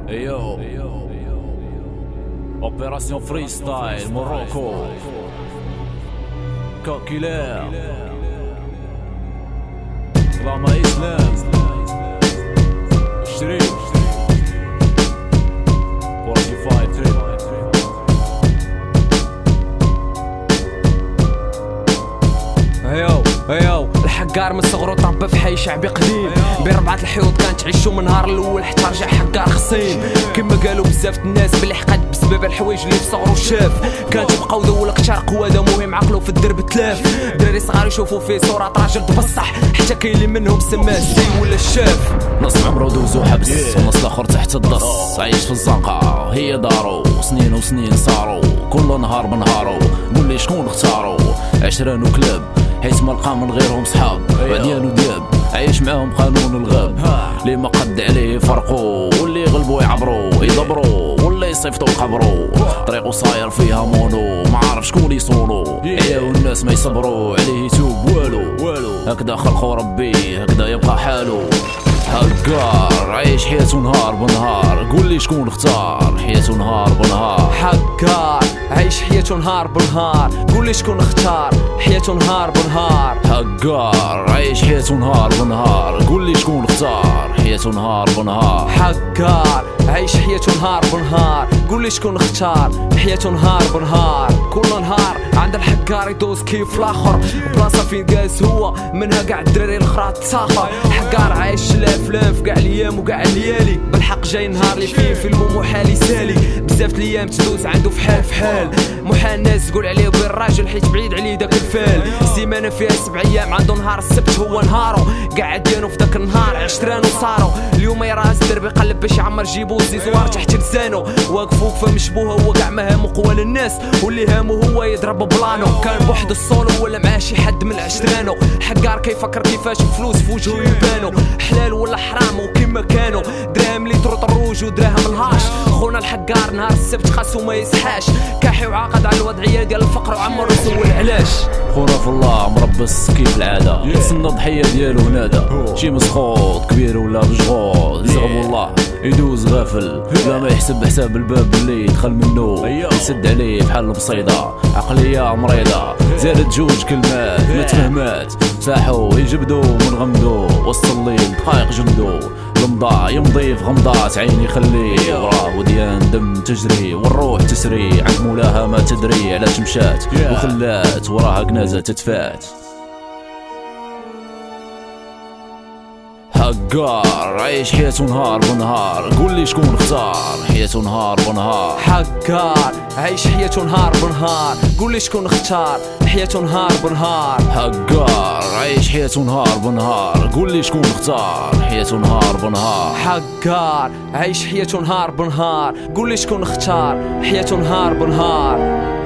Yo, Opération Freestyle, Morocco, Calculaire, Lama Islam, Shreek, 45 trip. ايو الحقار من صغرو تربى في حي شعبي قديم بين ربعة الحيوط كانت تعيشو من نهار الاول حتى رجع حقار خصيم كما قالوا بزاف الناس بلي حقد بسبب الحوايج اللي في صغرو شاف كانت تبقاو ذول اكثر قوه مهم عقلو في الدرب تلاف دراري صغار يشوفوا فيه صورة راجل تبصح حتى كاين اللي منهم سماه السي ولا الشاف نص عمرو دوزو حبس ونص الاخر تحت الضص عايش في الزنقة هي دارو سنين وسنين صاروا كل نهار بنهارو قول لي شكون اختاروا عشران وكلاب حيت ما لقى من غيرهم صحاب عديان ودياب عايش معاهم قانون الغاب اللي ما قد عليه يفرقوا واللي يغلبوا يعبروا يدبروا واللي يصيفطوا يقبروا طريقو صاير فيها مونو ما عارف شكون يصونو عياو الناس ما يصبروا عليه يتوب والو هكذا خلقو ربي هكذا يبقى حالو حقار عايش حياته نهار بنهار قول لي شكون اختار حياته نهار بنهار حقار عايش حياته نهار بنهار قول لي شكون اختار حياته نهار بنهار حقار عايش حياته نهار بنهار قول لي شكون اختار حياته نهار بنهار حقار عايش حياته نهار بنهار قول لي شكون اختار حياته نهار بنهار كل نهار عند الحقار يدوز كيف الاخر بلاصه فين جالس هو منها كاع الدراري الاخرى تساخر حقار عايش الافلام في كاع الايام وكاع الليالي بالحق جاي نهار اللي فيه فيلم محال يسالي بزاف الايام تدوز عنده في حال محال الناس تقول عليه بين الراجل حيت بعيد عليه داك الفال سيمانه فيها 7 ايام عنده نهار السبت هو نهارو قاعد ديالو في داك النهار عشران وصاروا اليوم يراس الدرب يقلب باش يعمر جيبو زيزوار تحت لسانو واقف وقفه مشبوهه هو كاع ما هامو قوى للناس واللي هامو هو يضرب بلانو كان بوحد الصولو ولا معاه شي حد من عشرانو حقار كيفكر كيفاش الفلوس في وجهو يبانو حلال ولا حرام وكيما كانوا دراهم اللي تروط الروج ودراهم الهاش خونا الحقار نهار السبت خاصو ما يصحاش كاحي وعاقد على الوضعيه ديال الفقر وعمر يسول علاش خونا في الله مربص كيف العاده يتسنى ضحيه ديالو هنادا شي مسخوط كبير ولا مشغول يزغب والله يدوز غافل لا ما يحسب حساب الباب اللي يدخل منه يسد عليه بحال البصيده عقليه مريضه زادت جوج كلمات ما تفهمات ساحو يجبدو منغمدو وسط الليل دقايق جندو المضى يمضي في غمضات عيني يخليه وراه وديان دم تجري والروح تسري عند مولاها ما تدري علاش مشات وخلات وراها كنازه تتفات حقار عايش حياته نهار بنهار قول لي شكون اختار حياته نهار بنهار حقار عايش حياته نهار بنهار قول لي شكون اختار حياته نهار بنهار حقار عايش حياته نهار بنهار قول لي شكون اختار حياته نهار بنهار حقار عايش حياته نهار بنهار قول لي شكون اختار حياته نهار بنهار